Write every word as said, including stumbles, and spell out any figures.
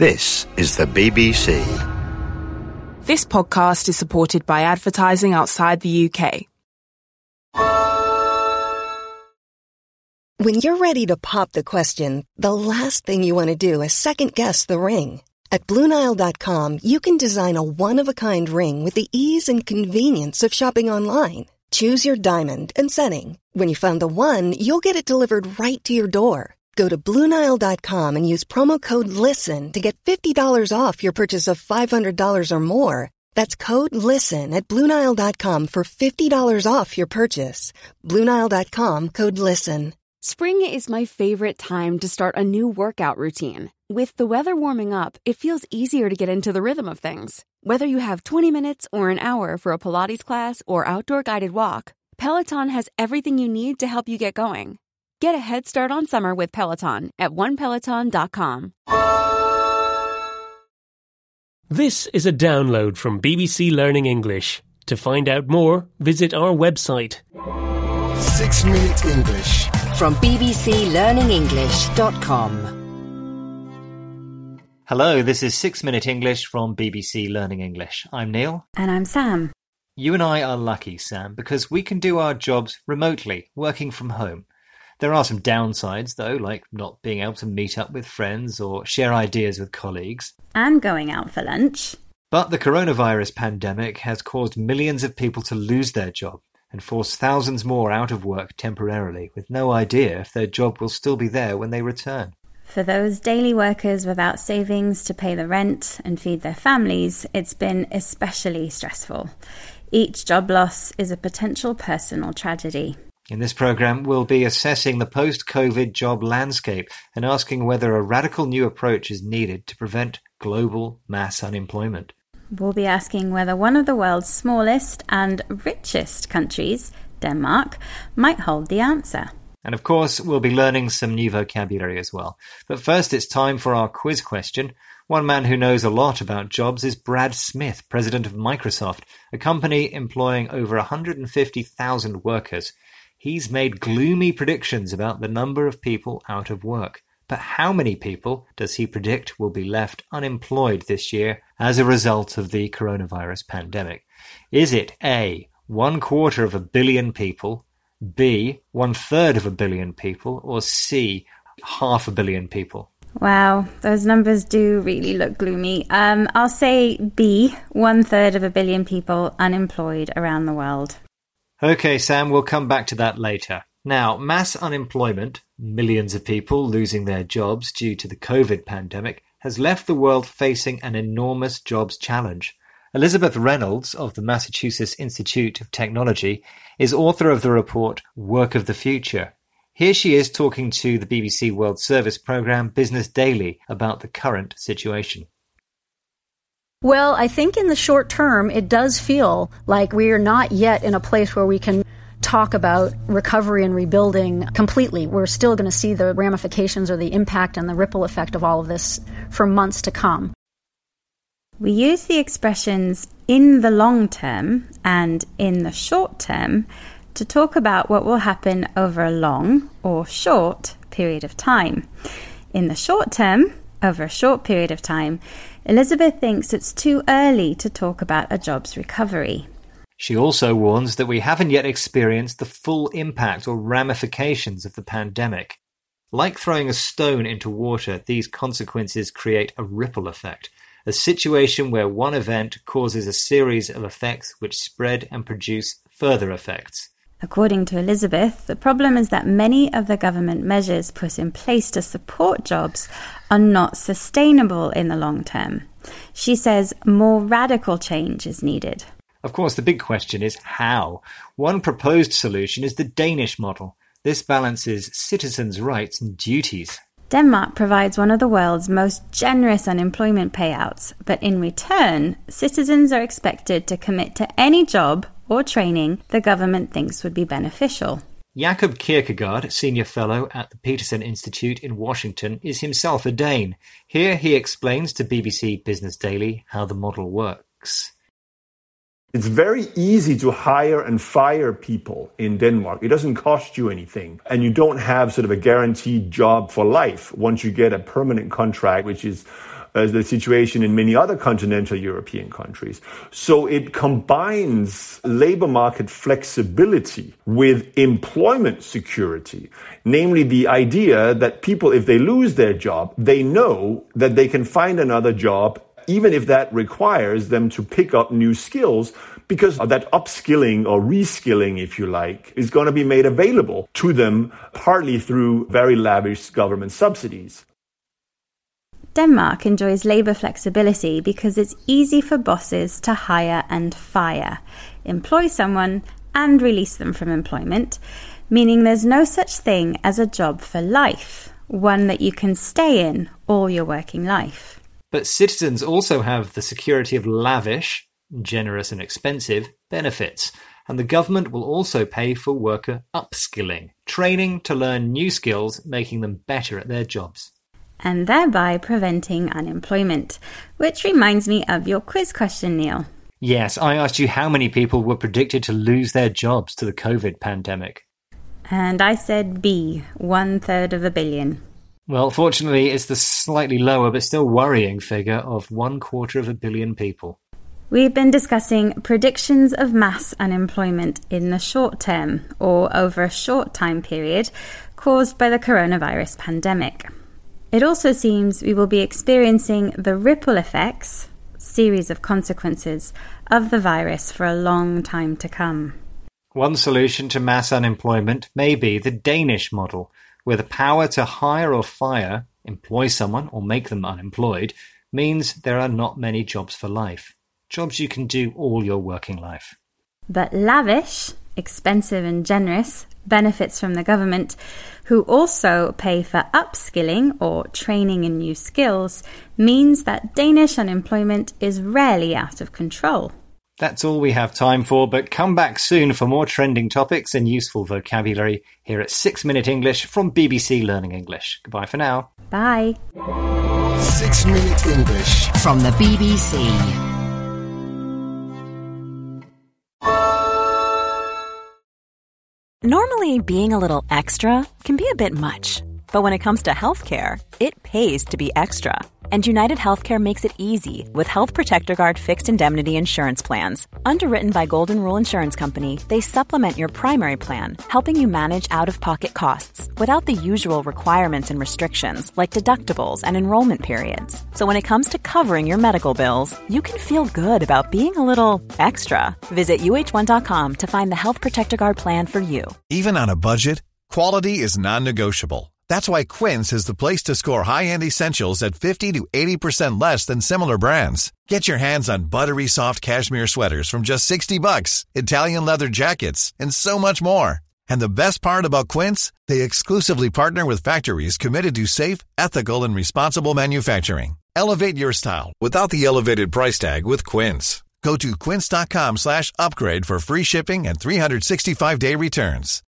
This is the B B C. This podcast is supported by advertising outside the U K. When you're ready to pop the question, the last thing you want to do is second-guess the ring. At Blue Nile dot com, you can design a one-of-a-kind ring with the ease and convenience of shopping online. Choose your diamond and setting. When you find the one, you'll get it delivered right to your door. Go to Blue Nile dot com and use promo code LISTEN to get fifty dollars off your purchase of five hundred dollars or more. That's code LISTEN at Blue Nile dot com for fifty dollars off your purchase. Blue Nile dot com, code LISTEN. Spring is my favorite time to start a new workout routine. With the weather warming up, it feels easier to get into the rhythm of things. Whether you have twenty minutes or an hour for a Pilates class or outdoor guided walk, Peloton has everything you need to help you get going. Get a head start on summer with Peloton at one peloton dot com. This is a download from B B C Learning English. To find out more, visit our website. Six Minute English. From b b c learning english dot com. Hello, this is Six Minute English from B B C Learning English. I'm Neil. And I'm Sam. You and I are lucky, Sam, because we can do our jobs remotely, working from home. There are some downsides, though, like not being able to meet up with friends or share ideas with colleagues. And going out for lunch. But the coronavirus pandemic has caused millions of people to lose their job and forced thousands more out of work temporarily, with no idea if their job will still be there when they return. For those daily workers without savings to pay the rent and feed their families, it's been especially stressful. Each job loss is a potential personal tragedy. In this programme, we'll be assessing the post-COVID job landscape and asking whether a radical new approach is needed to prevent global mass unemployment. We'll be asking whether one of the world's smallest and richest countries, Denmark, might hold the answer. And of course, we'll be learning some new vocabulary as well. But first, it's time for our quiz question. One man who knows a lot about jobs is Brad Smith, president of Microsoft, a company employing over one hundred fifty thousand workers. He's made gloomy predictions about the number of people out of work. But how many people does he predict will be left unemployed this year as a result of the coronavirus pandemic? Is it A, one quarter of a billion people, B, one third of a billion people, or C, half a billion people? Wow, those numbers do really look gloomy. Um, I'll say B, one third of a billion people unemployed around the world. Okay, Sam, we'll come back to that later. Now, mass unemployment, millions of people losing their jobs due to the COVID pandemic, has left the world facing an enormous jobs challenge. Elizabeth Reynolds of the Massachusetts Institute of Technology is author of the report Work of the Future. Here she is talking to the B B C World Service programme Business Daily about the current situation. Well, I think in the short term, it does feel like we are not yet in a place where we can talk about recovery and rebuilding completely. We're still going to see the ramifications or the impact and the ripple effect of all of this for months to come. We use the expressions in the long term and in the short term to talk about what will happen over a long or short period of time. In the short term, over a short period of time, Elizabeth thinks it's too early to talk about a jobs recovery. She also warns that we haven't yet experienced the full impact or ramifications of the pandemic. Like throwing a stone into water, these consequences create a ripple effect, a situation where one event causes a series of effects which spread and produce further effects. According to Elizabeth, the problem is that many of the government measures put in place to support jobs are not sustainable in the long term. She says more radical change is needed. Of course, the big question is how. One proposed solution is the Danish model. This balances citizens' rights and duties. Denmark provides one of the world's most generous unemployment payouts, but in return, citizens are expected to commit to any job or training the government thinks would be beneficial. Jakob Kierkegaard, Senior Fellow at the Peterson Institute in Washington, is himself a Dane. Here he explains to B B C Business Daily how the model works. It's very easy to hire and fire people in Denmark. It doesn't cost you anything. And you don't have sort of a guaranteed job for life once you get a permanent contract, which is as the situation in many other continental European countries. So it combines labor market flexibility with employment security, namely the idea that people, if they lose their job, they know that they can find another job, even if that requires them to pick up new skills, because that upskilling or reskilling, if you like, is going to be made available to them partly through very lavish government subsidies. Denmark enjoys labour flexibility because it's easy for bosses to hire and fire, employ someone and release them from employment, meaning there's no such thing as a job for life, one that you can stay in all your working life. But citizens also have the security of lavish, generous and expensive benefits, and the government will also pay for worker upskilling, training to learn new skills, making them better at their jobs. And thereby preventing unemployment, which reminds me of your quiz question, Neil. Yes, I asked you how many people were predicted to lose their jobs to the COVID pandemic. And I said B, one third of a billion. Well, fortunately, it's the slightly lower but still worrying figure of one quarter of a billion people. We've been discussing predictions of mass unemployment in the short term, or over a short time period, caused by the coronavirus pandemic. It also seems we will be experiencing the ripple effects, series of consequences, of the virus for a long time to come. One solution to mass unemployment may be the Danish model, where the power to hire or fire, employ someone or make them unemployed, means there are not many jobs for life. Jobs you can do all your working life. But lavish, expensive and generous benefits from the government, who also pay for upskilling or training in new skills, means that Danish unemployment is rarely out of control. That's all we have time for, but come back soon for more trending topics and useful vocabulary here at six minute English from B B C Learning English. Goodbye for now. Bye. six minute English from the B B C. Normally, being a little extra can be a bit much, but when it comes to healthcare, it pays to be extra. And United Healthcare makes it easy with Health Protector Guard fixed indemnity insurance plans. Underwritten by Golden Rule Insurance Company, they supplement your primary plan, helping you manage out-of-pocket costs without the usual requirements and restrictions like deductibles and enrollment periods. So when it comes to covering your medical bills, you can feel good about being a little extra. Visit U H one dot com to find the Health Protector Guard plan for you. Even on a budget, quality is non-negotiable. That's why Quince is the place to score high-end essentials at fifty to eighty percent less than similar brands. Get your hands on buttery soft cashmere sweaters from just sixty bucks, Italian leather jackets, and so much more. And the best part about Quince, they exclusively partner with factories committed to safe, ethical, and responsible manufacturing. Elevate your style without the elevated price tag with Quince. Go to quince dot com slash upgrade for free shipping and three sixty-five day returns.